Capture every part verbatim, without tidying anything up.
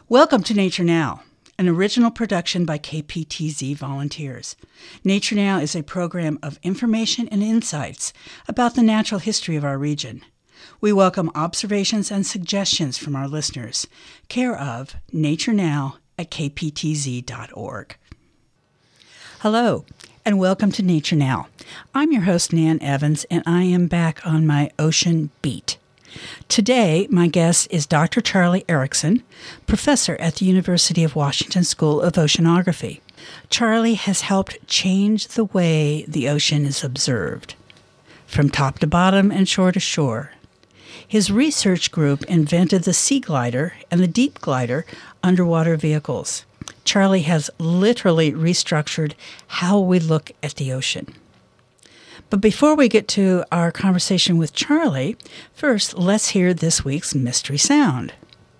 Welcome to Nature Now, an original production by K P T Z volunteers. Nature Now is a program of information and insights about the natural history of our region. We welcome observations and suggestions from our listeners. Care of Nature Now at k p t z dot org. Hello, and welcome to Nature Now. I'm your host, Nan Evans, and I am back on my ocean beat. Today, my guest is Doctor Charlie Erickson, professor at the University of Washington School of Oceanography. Charlie has helped change the way the ocean is observed, from top to bottom and shore to shore. His research group invented the Sea Glider and the Deep Glider underwater vehicles. Charlie has literally restructured how we look at the ocean. But before we get to our conversation with Charlie, first, let's hear this week's mystery sound.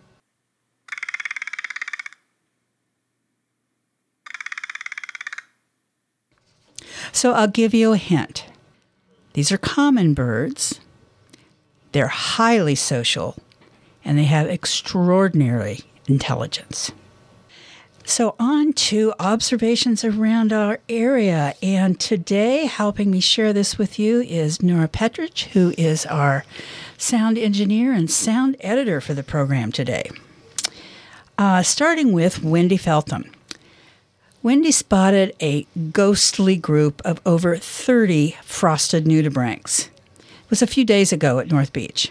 So I'll give you a hint. These are common birds. They're highly social, and they have extraordinary intelligence. So on to observations around our area, and today helping me share this with you is Nora Petrich, who is our sound engineer and sound editor for the program today. Uh, starting with Wendy Feltham. Wendy spotted a ghostly group of over thirty frosted nudibranchs. It was a few days ago at North Beach.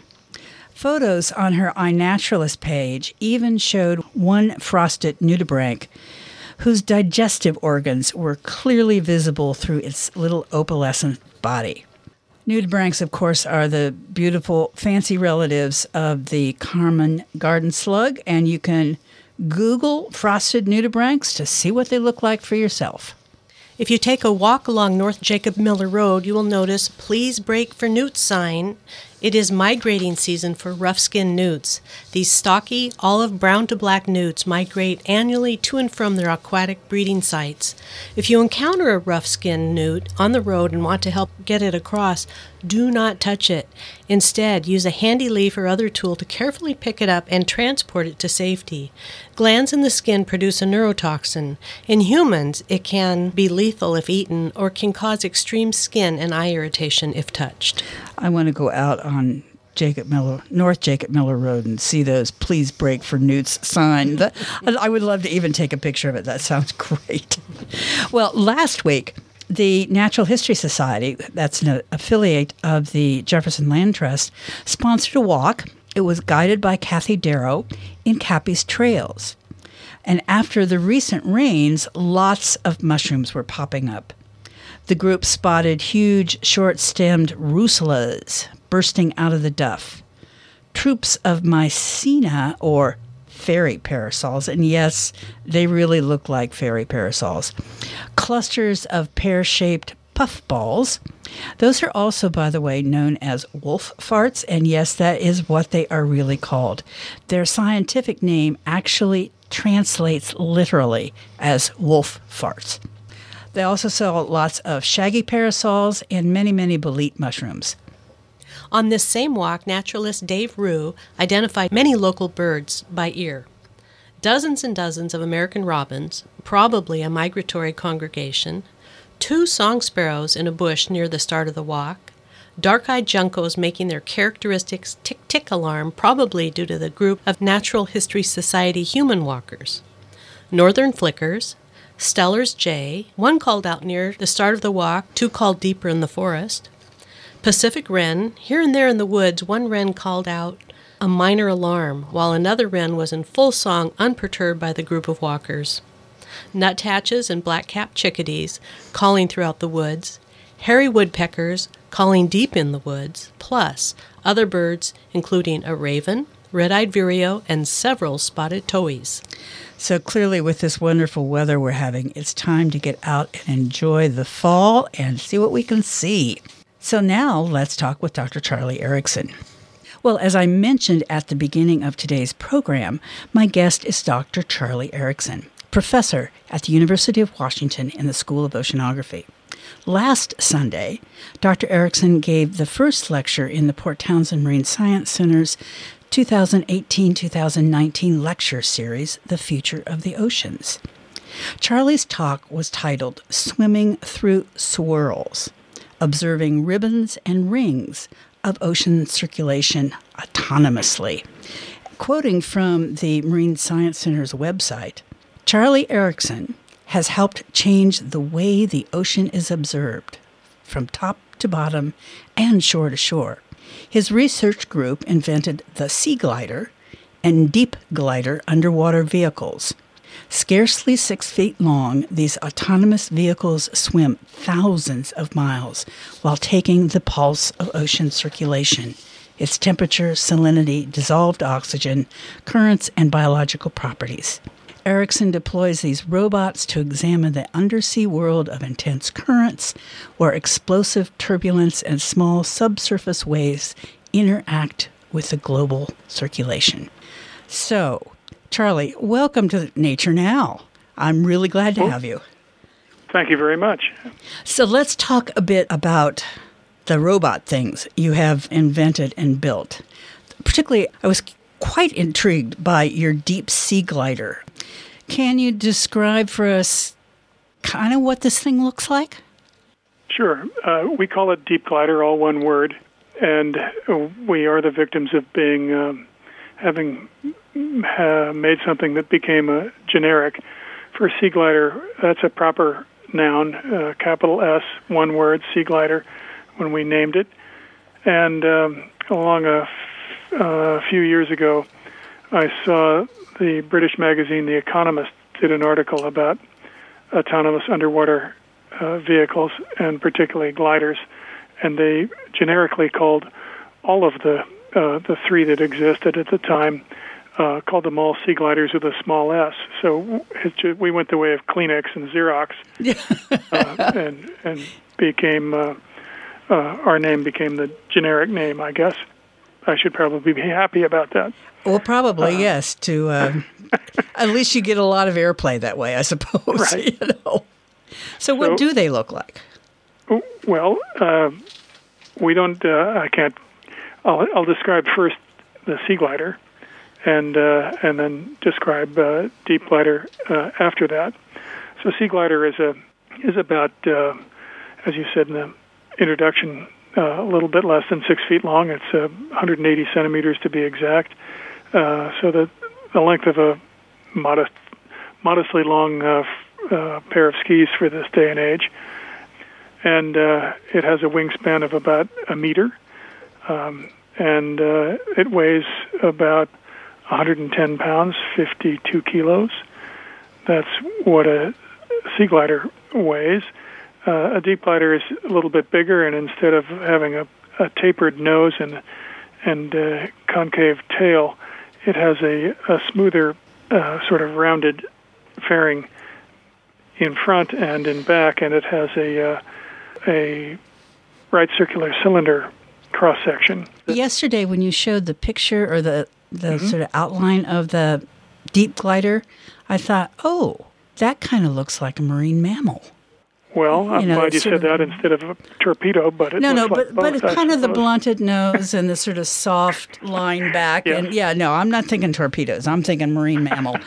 Photos on her iNaturalist page even showed one frosted nudibranch whose digestive organs were clearly visible through its little opalescent body. Nudibranchs, of course, are the beautiful, fancy relatives of the common garden slug, and you can Google frosted nudibranchs to see what they look like for yourself. If you take a walk along North Jacob Miller Road, you will notice "Please Break for Newts" sign. It is migrating season for rough-skinned newts. These stocky, olive brown to black newts migrate annually to and from their aquatic breeding sites. If you encounter a rough-skinned newt on the road and want to help get it across, do not touch it. Instead, use a handy leaf or other tool to carefully pick it up and transport it to safety. Glands in the skin produce a neurotoxin. In humans, it can be lethal if eaten or can cause extreme skin and eye irritation if touched. I want to go out on Jacob Miller, North Jacob Miller Road and see those "Please Break for Newts" sign. That, I would love to even take a picture of it. That sounds great. Well, last week, the Natural History Society, that's an affiliate of the Jefferson Land Trust, sponsored a walk. It was guided by Kathy Darrow in Cappy's Trails. And after the recent rains, lots of mushrooms were popping up. The group spotted huge, short-stemmed russulas bursting out of the duff, troops of Mycena, or fairy parasols, and yes, they really look like fairy parasols, clusters of pear-shaped puffballs. Those are also, by the way, known as wolf farts, and yes, that is what they are really called. Their scientific name actually translates literally as wolf farts. They also saw lots of shaggy parasols and many, many bolete mushrooms. On this same walk, naturalist Dave Rue identified many local birds by ear. Dozens and dozens of American robins, probably a migratory congregation, two song sparrows in a bush near the start of the walk, dark-eyed juncos making their characteristic tick-tick alarm, probably due to the group of Natural History Society human walkers, northern flickers, Steller's jay, one called out near the start of the walk, two called deeper in the forest, Pacific wren, here and there in the woods, one wren called out a minor alarm, while another wren was in full song, unperturbed by the group of walkers. Nuthatches and black-capped chickadees calling throughout the woods, hairy woodpeckers calling deep in the woods, plus other birds including a raven, red-eyed vireo, and several spotted towhees. So clearly with this wonderful weather we're having, it's time to get out and enjoy the fall and see what we can see. So now let's talk with Doctor Charlie Erickson. Well, as I mentioned at the beginning of today's program, my guest is Doctor Charlie Erickson, professor at the University of Washington in the School of Oceanography. Last Sunday, Doctor Erickson gave the first lecture in the Port Townsend Marine Science Center's twenty eighteen to twenty nineteen lecture series, The Future of the Oceans. Charlie's talk was titled Swimming Through Swirls, Observing Ribbons and Rings of Ocean Circulation Autonomously. Quoting from the Marine Science Center's website, Charlie Erickson has helped change the way the ocean is observed, from top to bottom and shore to shore. His research group invented the Sea Glider and Deep Glider underwater vehicles. Scarcely six feet long, these autonomous vehicles swim thousands of miles while taking the pulse of ocean circulation, its temperature, salinity, dissolved oxygen, currents, and biological properties. Erickson deploys these robots to examine the undersea world of intense currents, where explosive turbulence and small subsurface waves interact with the global circulation. So, Charlie, welcome to Nature Now. I'm really glad to have you. Thank you very much. So let's talk a bit about the robot things you have invented and built. Particularly, I was quite intrigued by your Deep Sea Glider. Can you describe for us kind of what this thing looks like? Sure. Uh, we call it Deep Glider, all one word, and we are the victims of being um, having uh, made something that became a generic. For Sea Glider, that's a proper noun, uh, capital S, one word, Sea Glider, when we named it. And um, along a f- uh, few years ago, I saw the British magazine The Economist did an article about autonomous underwater uh, vehicles, and particularly gliders, and they generically called all of the uh, the three that existed at the time, uh, called them all Sea Gliders with a small s. So it's just, we went the way of Kleenex and Xerox, uh, and and became uh, uh, our name became the generic name, I guess. I should probably be happy about that. Well, probably, uh, yes. To uh, at least you get a lot of airplay that way, I suppose. Right. You know? So what so, do they look like? Well, uh, we don't, uh, I can't, I'll, I'll describe first the Sea Glider, and uh, and then describe uh, Deep Glider uh, after that. So Sea Glider is a is about, uh, as you said in the introduction, uh, a little bit less than six feet long. It's uh, one hundred eighty centimeters to be exact. Uh, so the the length of a modest, modestly long uh, f- uh, pair of skis for this day and age, and uh, it has a wingspan of about a meter, um, and uh, it weighs about one hundred ten pounds, fifty-two kilos. That's what a Sea Glider weighs. Uh, a Deep Glider is a little bit bigger, and instead of having a, a tapered nose and and uh, concave tail, it has a, a smoother, uh, sort of rounded fairing in front and in back, and it has a uh, a right circular cylinder cross section. Yesterday, when you showed the picture or the the mm-hmm. sort of outline of the Deep Glider, I thought, oh, that kind of looks like a marine mammal. Well, I'm you know, glad you said of, that instead of a torpedo, but it no, looks no, like but both, but it's I kind of the suppose. blunted nose and the sort of soft line back, Yeah. and yeah, no, I'm not thinking torpedoes. I'm thinking marine mammal.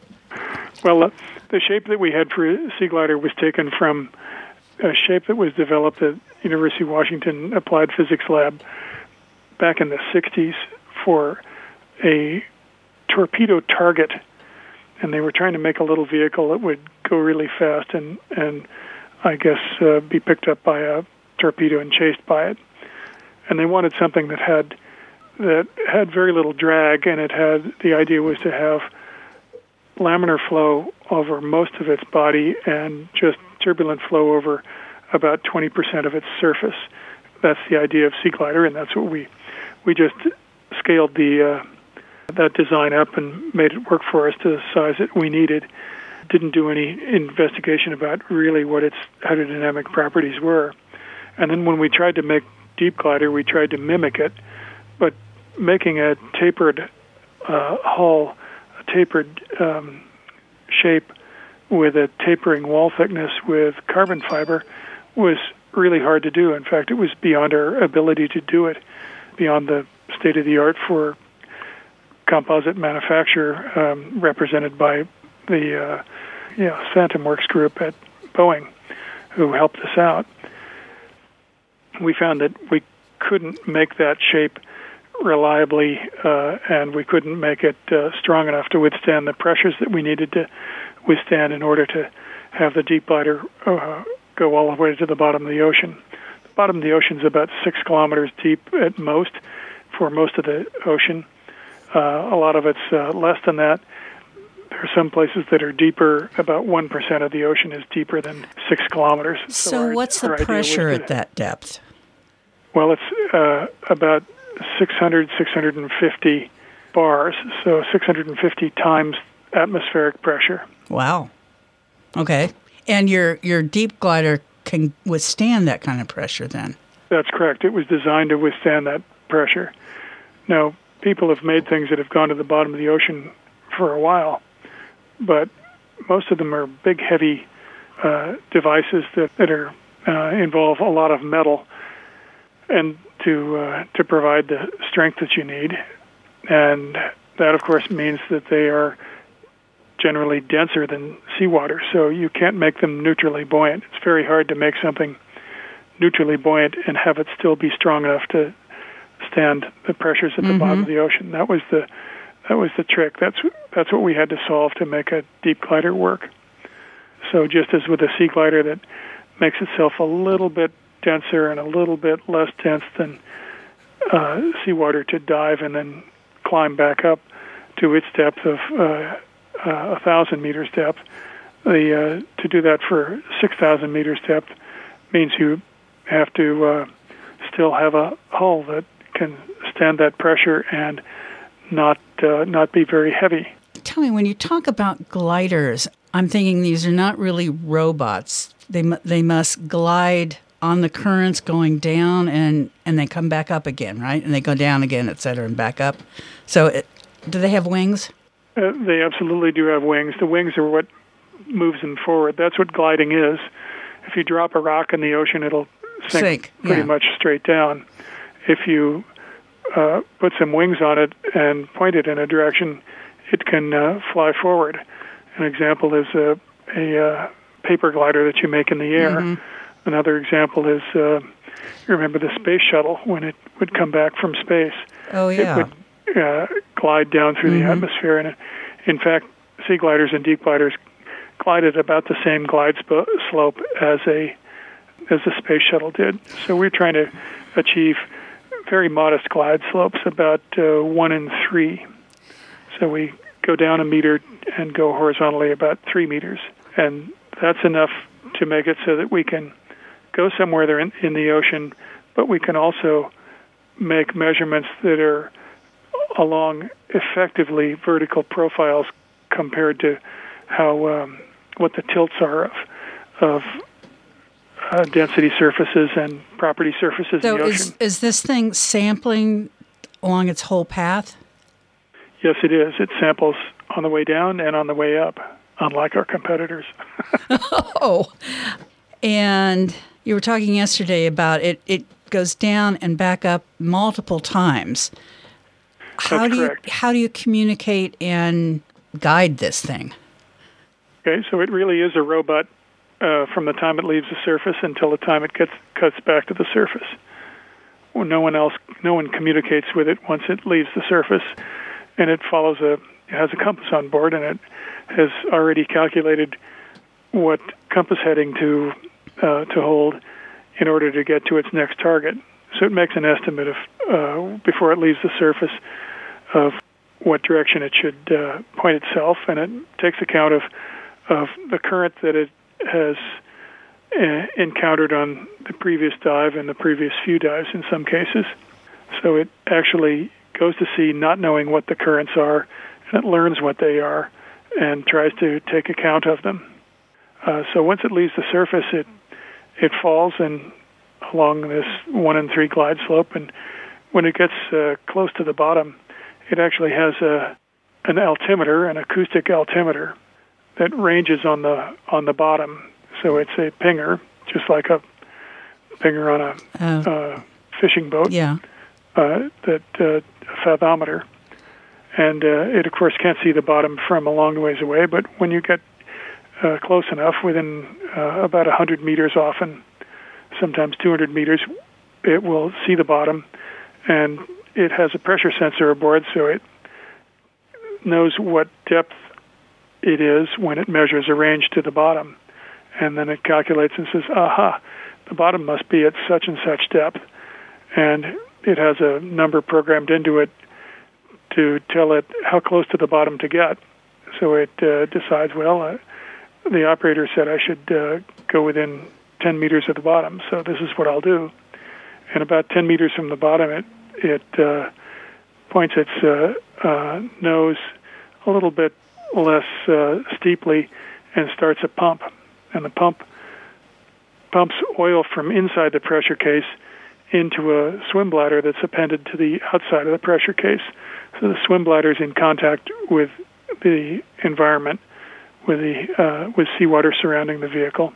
Well, uh, the shape that we had for Sea Glider was taken from a shape that was developed at University of Washington Applied Physics Lab back in the sixties for a torpedo target, and they were trying to make a little vehicle that would go really fast and and I guess uh, be picked up by a torpedo and chased by it. And they wanted something that had that had very little drag, and it had the idea was to have laminar flow over most of its body and just turbulent flow over about twenty percent of its surface. That's the idea of Sea Glider, and that's what we we just scaled the uh, that design up and made it work for us to the size that we needed. Didn't do any investigation about really what its hydrodynamic properties were. And then when we tried to make Deep Glider, we tried to mimic it, but making a tapered uh, hull, a tapered um, shape with a tapering wall thickness with carbon fiber was really hard to do. In fact, it was beyond our ability to do it, beyond the state of the art for composite manufacturer, um, represented by the uh, you know, Phantom Works group at Boeing, who helped us out. We found that we couldn't make that shape reliably, uh, and we couldn't make it uh, strong enough to withstand the pressures that we needed to withstand in order to have the deep glider uh, go all the way to the bottom of the ocean. The bottom of the ocean is about six kilometers deep at most for most of the ocean. Uh, a lot of it's uh, less than that. There are some places that are deeper. About one percent of the ocean is deeper than six kilometers. So, so our, what's the pressure at that depth? Well, it's uh, about six hundred, six hundred fifty bars, so six hundred fifty times atmospheric pressure. Wow. Okay. And your your deep glider can withstand that kind of pressure then? That's correct. It was designed to withstand that pressure. Now, people have made things that have gone to the bottom of the ocean for a while, but most of them are big, heavy uh, devices that, that are uh, involve a lot of metal, and to uh, to provide the strength that you need. And that, of course, means that they are generally denser than seawater, so you can't make them neutrally buoyant. It's very hard to make something neutrally buoyant and have it still be strong enough to stand the pressures at the mm-hmm. bottom of the ocean. That was the that was the trick. That's that's what we had to solve to make a deep glider work. So just as with a sea glider that makes itself a little bit denser and a little bit less dense than uh, seawater to dive and then climb back up to its depth of uh, uh, one thousand meters depth. The uh, to do that for six thousand meters depth means you have to uh, still have a hull that can stand that pressure and not uh, not be very heavy. Tell me, when you talk about gliders, I'm thinking these are not really robots. They they must glide on the currents going down, and, and they come back up again, right? And they go down again, et cetera, and back up. So it, do they have wings? Uh, they absolutely do have wings. The wings are what moves them forward. That's what gliding is. If you drop a rock in the ocean, it'll sink, sink pretty yeah. much straight down. If you uh, put some wings on it and point it in a direction, it can uh, fly forward. An example is a, a uh, paper glider that you make in the air. Mm-hmm. Another example is, uh, you remember the space shuttle, when it would come back from space. Oh, yeah. It would uh, glide down through mm-hmm. the atmosphere. And in fact, sea gliders and deep gliders glide at about the same glide sp- slope as a as the space shuttle did. So we're trying to achieve very modest glide slopes, about uh, one in three. So we go down a meter and go horizontally about three meters. And that's enough to make it so that we can go somewhere there in, in the ocean, but we can also make measurements that are along effectively vertical profiles compared to how um, what the tilts are of of uh, density surfaces and property surfaces so in the ocean. So is, is this thing sampling along its whole path? Yes, it is. It samples on the way down and on the way up, unlike our competitors. Oh, and you were talking yesterday about it, it goes down and back up multiple times. How That's do you correct. how do you communicate and guide this thing? Okay, so it really is a robot uh, from the time it leaves the surface until the time it gets cuts back to the surface. Well, no one else, no one communicates with it once it leaves the surface, and it follows a it has a compass on board, and it has already calculated what compass heading to uh, to hold in order to get to its next target. So it makes an estimate of uh, before it leaves the surface of what direction it should uh, point itself, and it takes account of of the current that it has uh, encountered on the previous dive and the previous few dives in some cases. So it actually goes to sea not knowing what the currents are, and it learns what they are and tries to take account of them. Uh, so once it leaves the surface, it it falls and along this one in three glide slope, and when it gets uh, close to the bottom, it actually has a an altimeter, an acoustic altimeter, that ranges on the on the bottom. So it's a pinger, just like a pinger on a uh, uh, fishing boat. Yeah. Uh, that uh, a fathometer, and uh, it, of course, can't see the bottom from a long ways away, but when you get uh, close enough, within uh, about one hundred meters often, sometimes two hundred meters, it will see the bottom, and it has a pressure sensor aboard, so it knows what depth it is when it measures a range to the bottom. And then it calculates and says, aha, the bottom must be at such and such depth. And it has a number programmed into it to tell it how close to the bottom to get. So it uh, decides, well, uh, the operator said I should uh, go within ten meters of the bottom, so this is what I'll do. And about ten meters from the bottom, it, it uh, points its uh, uh, nose a little bit less uh, steeply and starts a pump. And the pump pumps oil from inside the pressure case into a swim bladder that's appended to the outside of the pressure case. So the swim bladder is in contact with the environment, with the uh, with seawater surrounding the vehicle,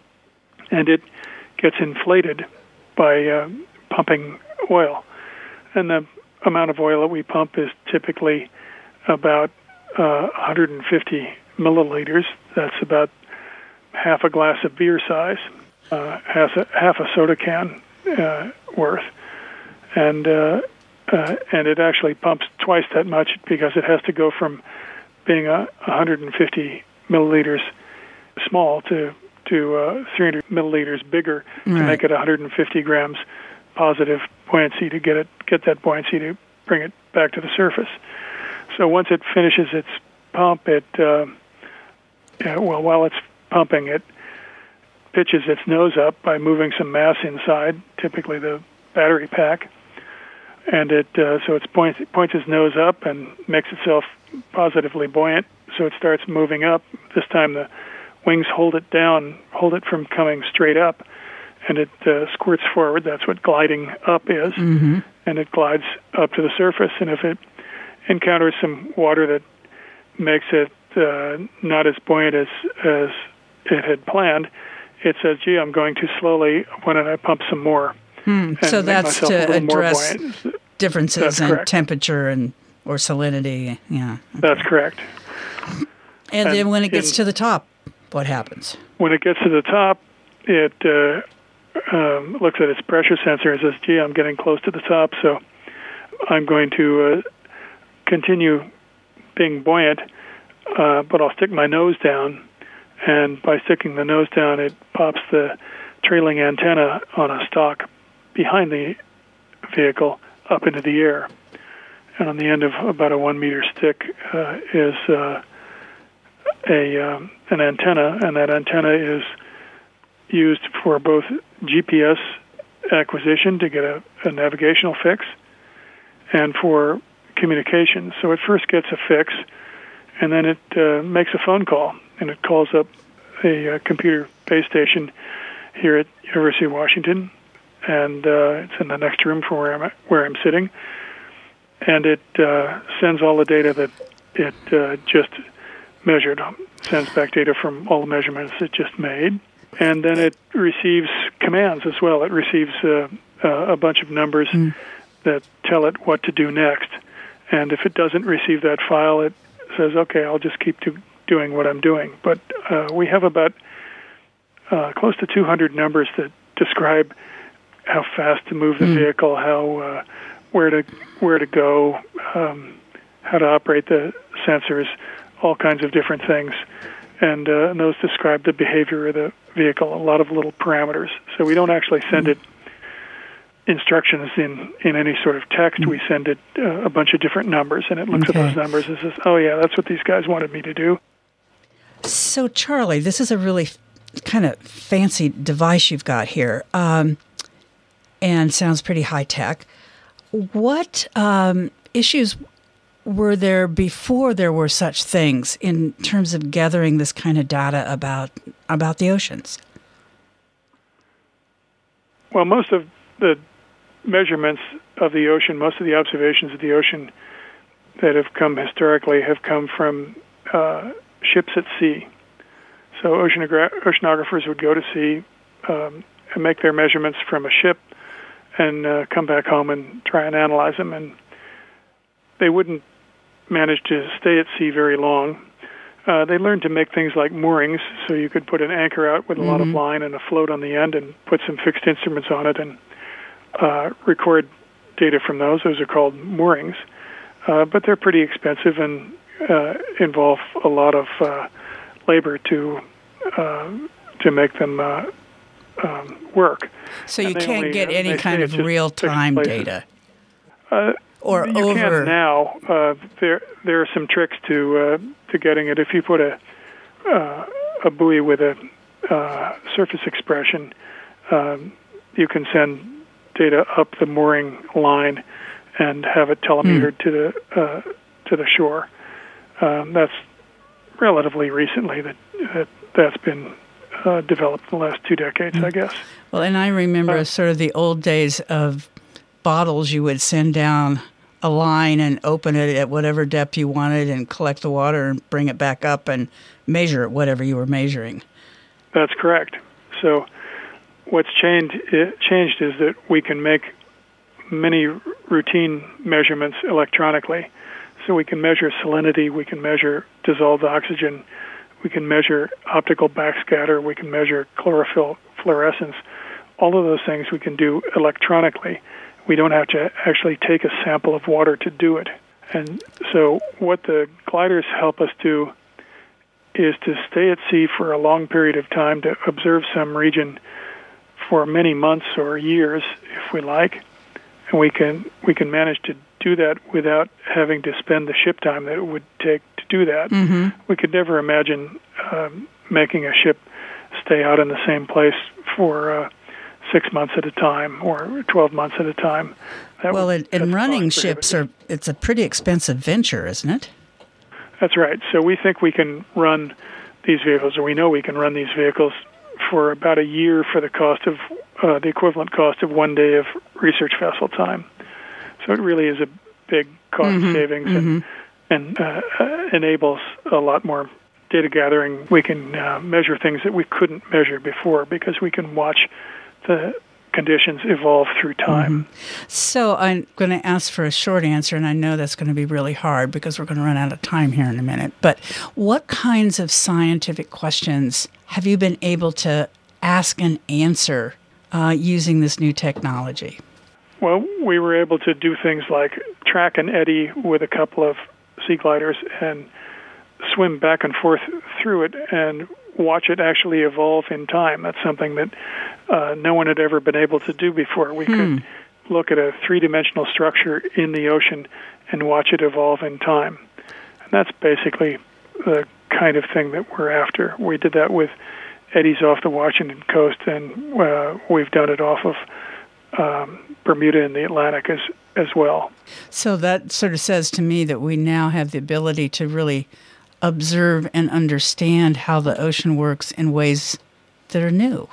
and it gets inflated by uh, pumping oil. And the amount of oil that we pump is typically about uh, one hundred fifty milliliters. That's about half a glass of beer size, uh, half, a, half a soda can uh, worth. And uh, uh, and it actually pumps twice that much because it has to go from being a one hundred fifty milliliters small to to uh, three hundred milliliters bigger right. to make it one hundred fifty grams positive buoyancy to get it get that buoyancy to bring it back to the surface. So once it finishes its pump, it uh, yeah, well while it's pumping, it pitches its nose up by moving some mass inside, typically the battery pack, and it uh, so it points it points its nose up and makes itself positively buoyant. So it starts moving up. This time the wings hold it down, hold it from coming straight up, and it uh, squirts forward. That's what gliding up is, mm-hmm. and it glides up to the surface. And if it encounters some water that makes it uh, not as buoyant as as it had planned, it says, gee, I'm going too slowly. Why don't I pump some more? Hmm. So that's to address differences in correct. temperature and or salinity. Yeah, okay. That's correct. And, and then when it gets in, to the top, what happens? When it gets to the top, it uh, um, looks at its pressure sensor and says, gee, I'm getting close to the top, so I'm going to uh, continue being buoyant, uh, but I'll stick my nose down. And by sticking the nose down, it pops the trailing antenna on a stalk behind the vehicle up into the air. And on the end of about a one-meter stick uh, is uh, a um, an antenna, and that antenna is used for both G P S acquisition to get a, a navigational fix and for communication. So it first gets a fix, and then it uh, makes a phone call, and it calls up a, a computer base station here at University of Washington, and uh, it's in the next room from where I'm at, where I'm sitting, and it uh, sends all the data that it uh, just measured, sends back data from all the measurements it just made, and then it receives commands as well. It receives uh, uh, a bunch of numbers mm. that tell it what to do next, and if it doesn't receive that file, it says, okay, I'll just keep do- doing what I'm doing. But uh, we have about uh, close to two hundred numbers that describe how fast to move the mm. vehicle, how uh, where to where to go, um, how to operate the sensors, all kinds of different things. And, uh, and those describe the behavior of the vehicle, a lot of little parameters. So we don't actually send mm. it instructions in, in any sort of text. We send it uh, a bunch of different numbers, and it looks okay. at those numbers and says, oh, yeah, that's what these guys wanted me to do. So, Charlie, this is a really f- kind of fancy device you've got here, um, and sounds pretty high-tech. What um, issues were there before there were such things in terms of gathering this kind of data about about the oceans? Well, most of the measurements of the ocean, most of the observations of the ocean that have come historically have come from uh, ships at sea. So oceanogra- oceanographers would go to sea um, and make their measurements from a ship and uh, come back home and try and analyze them. And they wouldn't managed to stay at sea very long. Uh, they learned to make things like moorings, so you could put an anchor out with a mm-hmm. lot of line and a float on the end and put some fixed instruments on it and uh, record data from those. Those are called moorings. Uh, but they're pretty expensive and uh, involve a lot of uh, labor to uh, to make them uh, um, work. So you can't only, get any kind of real-time data? Uh, or you over... can now. Uh, there there are some tricks to uh, to getting it. If you put a uh, a buoy with a uh, surface expression, um, you can send data up the mooring line and have it telemetered mm. to the uh, to the shore. Um, that's relatively recently that, that that's been uh, developed in the last two decades, mm. I guess. Well, and I remember uh, sort of the old days of bottles. You would send down a line and open it at whatever depth you wanted and collect the water and bring it back up and measure it, whatever you were measuring. That's correct. So what's changed, it changed is that we can make many routine measurements electronically. So we can measure salinity, we can measure dissolved oxygen, we can measure optical backscatter, we can measure chlorophyll fluorescence. All of those things we can do electronically. We don't have to actually take a sample of water to do it. And so what the gliders help us do is to stay at sea for a long period of time, to observe some region for many months or years, if we like. And we can we can manage to do that without having to spend the ship time that it would take to do that. Mm-hmm. We could never imagine um, making a ship stay out in the same place for uh, six months at a time or twelve months at a time. That well, would, and running ships are it's a pretty expensive venture, isn't it? That's right. So we think we can run these vehicles, or we know we can run these vehicles for about a year for the cost of uh, the equivalent cost of one day of research vessel time. So it really is a big cost mm-hmm. savings and, mm-hmm. and uh, uh, enables a lot more data gathering. We can uh, measure things that we couldn't measure before because we can watch the conditions evolve through time. Mm-hmm. So I'm going to ask for a short answer, and I know that's going to be really hard because we're going to run out of time here in a minute. But what kinds of scientific questions have you been able to ask and answer uh, using this new technology? Well, we were able to do things like track an eddy with a couple of sea gliders and swim back and forth through it and watch it actually evolve in time. That's something that uh, no one had ever been able to do before. We hmm. could look at a three-dimensional structure in the ocean and watch it evolve in time. And that's basically the kind of thing that we're after. We did that with eddies off the Washington coast, and uh, we've done it off of um, Bermuda and the Atlantic as, as well. So that sort of says to me that we now have the ability to really observe and understand how the ocean works in ways that are new.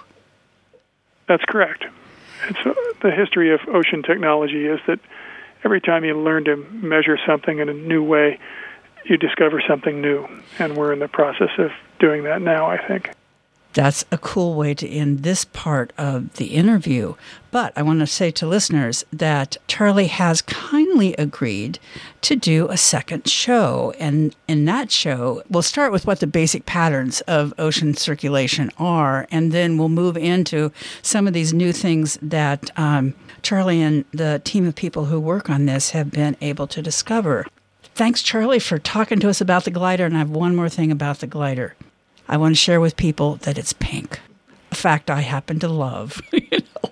That's correct. It's, uh, the history of ocean technology is that every time you learn to measure something in a new way, you discover something new. And we're in the process of doing that now, I think. That's a cool way to end this part of the interview. But I want to say to listeners that Charlie has kindly agreed to do a second show. And in that show, we'll start with what the basic patterns of ocean circulation are, and then we'll move into some of these new things that um, Charlie and the team of people who work on this have been able to discover. Thanks, Charlie, for talking to us about the glider. And I have one more thing about the glider. I want to share with people that it's pink, a fact I happen to love. you know?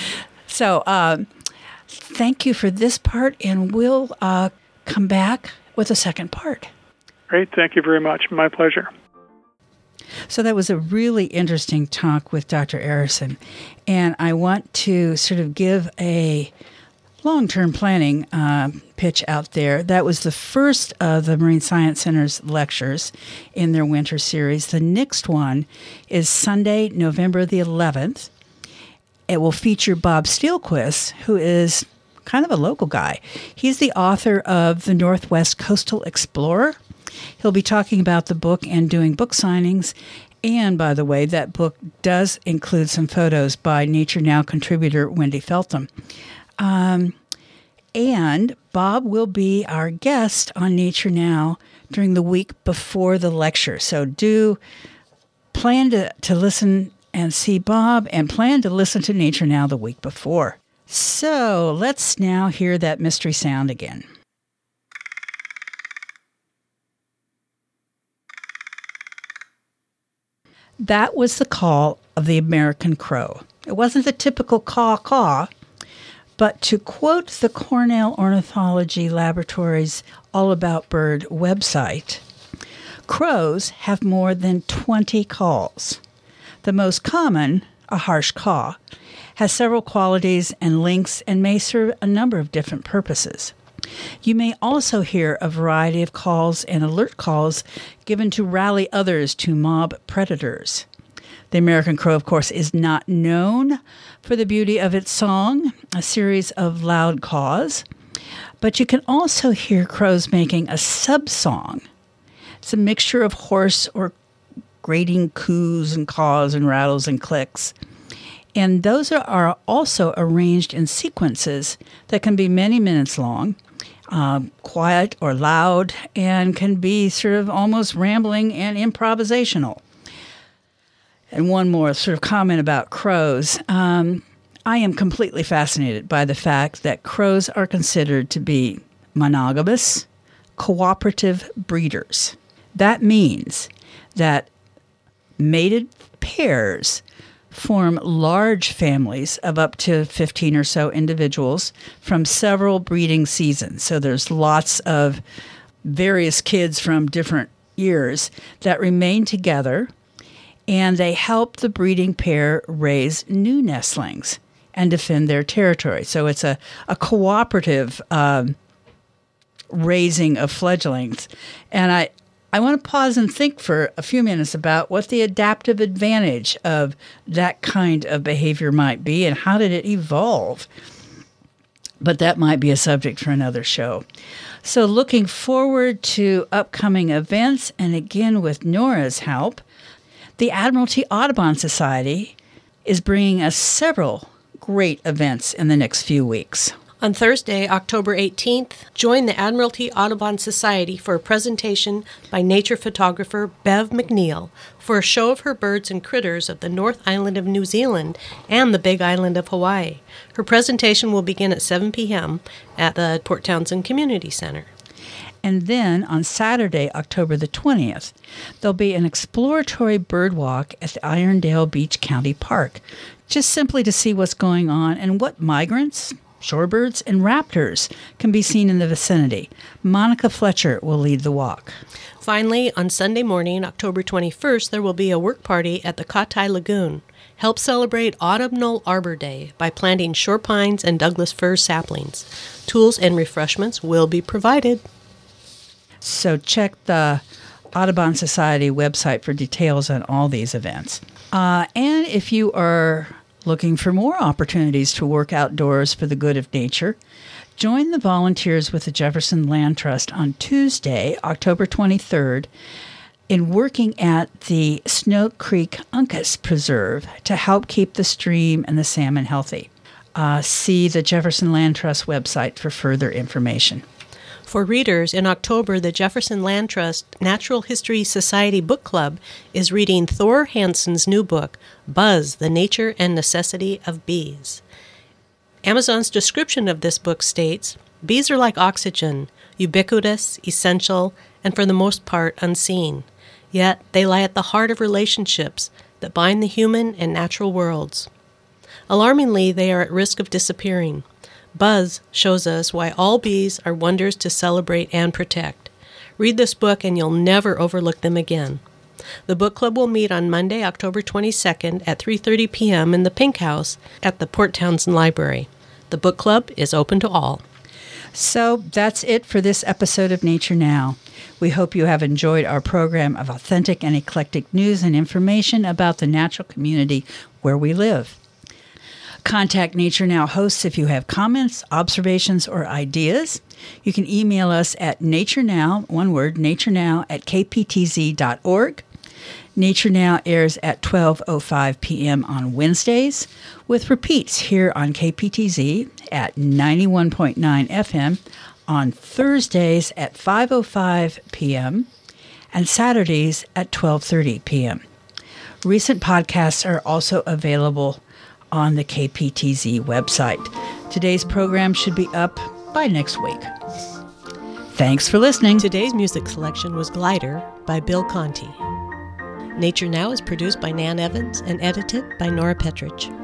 So uh, thank you for this part, and we'll uh, come back with a second part. Great. Thank you very much. My pleasure. So that was a really interesting talk with Doctor Arison, and I want to sort of give a long-term planning uh, pitch out there. That was the first of the Marine Science Center's lectures in their winter series. The next one is Sunday, November the eleventh. It will feature Bob Steelquist, who is kind of a local guy. He's the author of The Northwest Coastal Explorer. He'll be talking about the book and doing book signings. And, by the way, that book does include some photos by Nature Now contributor Wendy Feltham. Um, And Bob will be our guest on Nature Now during the week before the lecture. So do plan to, to listen and see Bob, and plan to listen to Nature Now the week before. So let's now hear that mystery sound again. That was the call of the American crow. It wasn't the typical caw-caw, but to quote the Cornell Ornithology Laboratory's All About Bird website, crows have more than twenty calls. The most common, a harsh caw, has several qualities and links and may serve a number of different purposes. You may also hear a variety of calls and alert calls given to rally others to mob predators. The American crow, of course, is not known for the beauty of its song, a series of loud caws, but you can also hear crows making a sub-song. It's a mixture of hoarse or grating coos and caws and rattles and clicks. And those are also arranged in sequences that can be many minutes long, uh, quiet or loud, and can be sort of almost rambling and improvisational. And one more sort of comment about crows. Um, I am completely fascinated by the fact that crows are considered to be monogamous, cooperative breeders. That means that mated pairs form large families of up to fifteen or so individuals from several breeding seasons. So there's lots of various kids from different years that remain together, and they help the breeding pair raise new nestlings and defend their territory. So it's a, a cooperative um, raising of fledglings. And I, I want to pause and think for a few minutes about what the adaptive advantage of that kind of behavior might be and how did it evolve. But that might be a subject for another show. So looking forward to upcoming events, and again with Nora's help, the Admiralty Audubon Society is bringing us several great events in the next few weeks. On Thursday, October eighteenth, join the Admiralty Audubon Society for a presentation by nature photographer Bev McNeil for a show of her birds and critters of the North Island of New Zealand and the Big Island of Hawaii. Her presentation will begin at seven p.m. at the Port Townsend Community Center. And then on Saturday, October the twentieth, there'll be an exploratory bird walk at the Irondale Beach County Park, just simply to see what's going on and what migrants, shorebirds, and raptors can be seen in the vicinity. Monica Fletcher will lead the walk. Finally, on Sunday morning, October twenty-first, there will be a work party at the Katai Lagoon. Help celebrate Autumnal Arbor Day by planting shore pines and Douglas fir saplings. Tools and refreshments will be provided. So check the Audubon Society website for details on all these events. Uh, and if you are looking for more opportunities to work outdoors for the good of nature, join the volunteers with the Jefferson Land Trust on Tuesday, October twenty-third, in working at the Snoke Creek Uncas Preserve to help keep the stream and the salmon healthy. Uh, see the Jefferson Land Trust website for further information. For readers, in October, the Jefferson Land Trust Natural History Society Book Club is reading Thor Hansen's new book, Buzz, The Nature and Necessity of Bees. Amazon's description of this book states, bees are like oxygen, ubiquitous, essential, and for the most part unseen. Yet they lie at the heart of relationships that bind the human and natural worlds. Alarmingly, they are at risk of disappearing. Buzz shows us why all bees are wonders to celebrate and protect. Read this book and you'll never overlook them again. The book club will meet on Monday, October twenty-second at three thirty p.m. in the Pink House at the Port Townsend Library. The book club is open to all. So that's it for this episode of Nature Now. We hope you have enjoyed our program of authentic and eclectic news and information about the natural community where we live. Contact Nature Now hosts if you have comments, observations, or ideas. You can email us at naturenow, one word, naturenow at k p t z dot org. Nature Now airs at twelve oh five p.m. on Wednesdays, with repeats here on K P T Z at ninety-one point nine F M on Thursdays at five oh five p.m. and Saturdays at twelve thirty p.m. Recent podcasts are also available on the K P T Z website. Today's program should be up by next week. Thanks for listening. Today's music selection was Glider by Bill Conti. Nature Now is produced by Nan Evans and edited by Nora Petrich.